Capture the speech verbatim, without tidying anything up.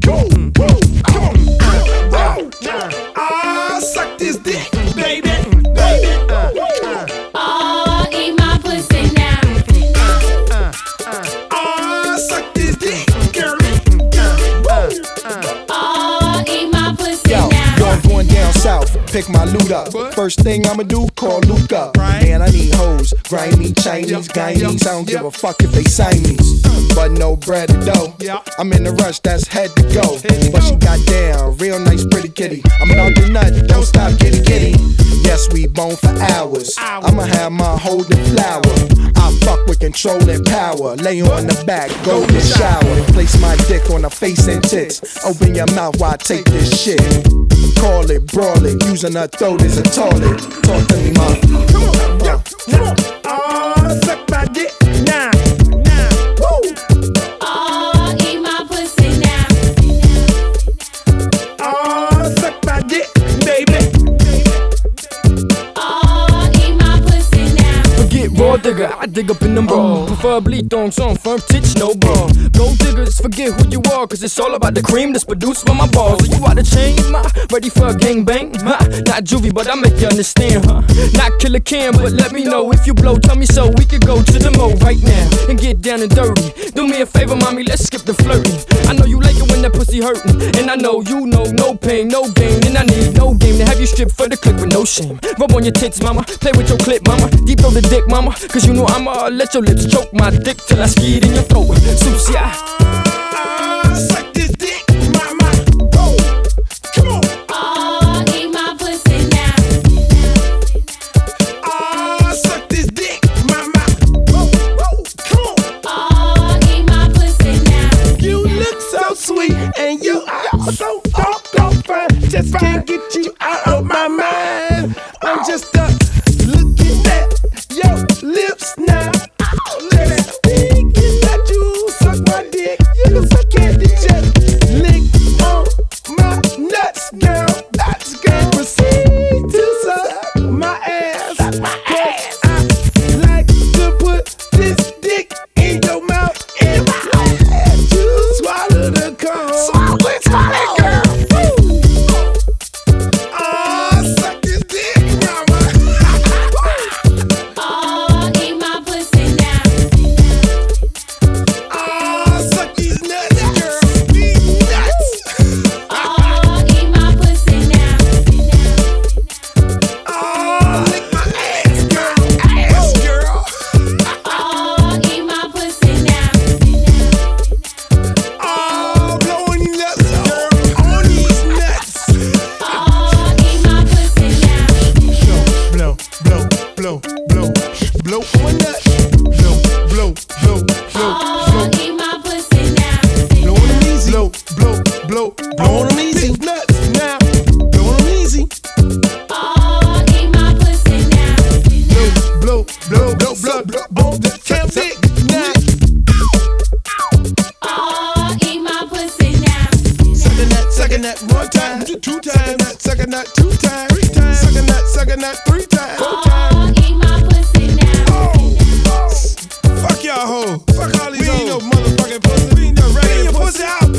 Go, woo, come on, whoa. Ah, suck this dick, baby, baby. Oh, eat my pussy now. Ah, suck this dick, girl. Oh, eat my pussy Yo, now. yo, I'm going down south, pick my loot up. First thing I'ma do, call Luke up. Man, I need hoes, grimy, Chinese, Guyanese. I don't give a fuck if they Siamese. But no bread or dough. I'm in a rush, that's head to go. But she got down, real nice, pretty kitty. I'm about to nut, don't stop, kitty kitty. Yes, we bone for hours. I'ma have my holding flower. I fuck with control and power. Lay on the back, go to shower. Place my dick on her face and tits. Open your mouth while I take this shit. Call it, brawl it, using her throat as a toilet. Talk to me, ma. Come on, yeah, come on. Ah, suck my dick, nah, nah, woo. Oh, eat my pussy now. Ah, suck my dick, baby. Oh, eat my pussy now. Forget raw digger, I dig up in them raw. Preferably thongs on firm titch, no bra. Gold diggers, forget who you are, cause it's all about the cream that's produced by my balls. Are you out of chain, ma? Ready for a gangbang? Ma, not juvie, but I make you understand, huh? Not Killer Cam, but let me know if you blow. Tell me so we could go to the mo right now and get down and dirty. Do me a favor, mommy, let's skip the flirting. I know you like it when that pussy hurting, and I know you know no pain, no gain, and I need no game to have you strip for the click with no shame. Rub on your tits, mama, play with your clip, mama. Deep throw the dick, mama, cause you know I'ma let your lips choke my dick till I ski it in your throat. Sushi, Ah, suck this dick, mama. Whoa, come on. Oh, eat my pussy now. Ah, suck this dick, mama. Whoa, whoa, come on. Oh, eat my pussy now. You look so sweet and you are so doggone fine. Just can't get you out of my mind. I'm just uh, looking at your lips now. Just thinking that you suck my dick. You can suck candy, just lick on my nuts, girl. Nuts, girl. Proceed to suck my ass. Suck my ass. I like to put this dick in your mouth and let you swallow the cum. Swallow it, swallow it, girl. Ah, suck this dick, mama. Oh, eat my pussy now. Ah, suck these nuts, girl. These nuts. Oh, eat my pussy now. Ah, lick my ass, girl. Ass, girl. Oh, eat my pussy now. Ah, blowing these nuts, girl. On these nuts. Oh, eat my pussy now. Blow, blow, blow, blow, blow, blow on a nut. Blow, blow, blow, blow, Oh, blow. eat my pussy now. Blow on them easy. Blow, blow, blow, blow on them easy. Nuts now. Blow on them easy. Oh, eat my pussy now. Blow, blow, blow, blow, blow, blow on the damn dick now. Oh, eat my pussy now. Sucking that, sucking that one time, two times, sucking that two times, three times, sucking that, sucking that three times, four times. Oh, eat my pussy now. Oh, fuck y'all hoes. Fuck all these hoes. We ain't no motherfucking pussy. We ain't no regular pussy out.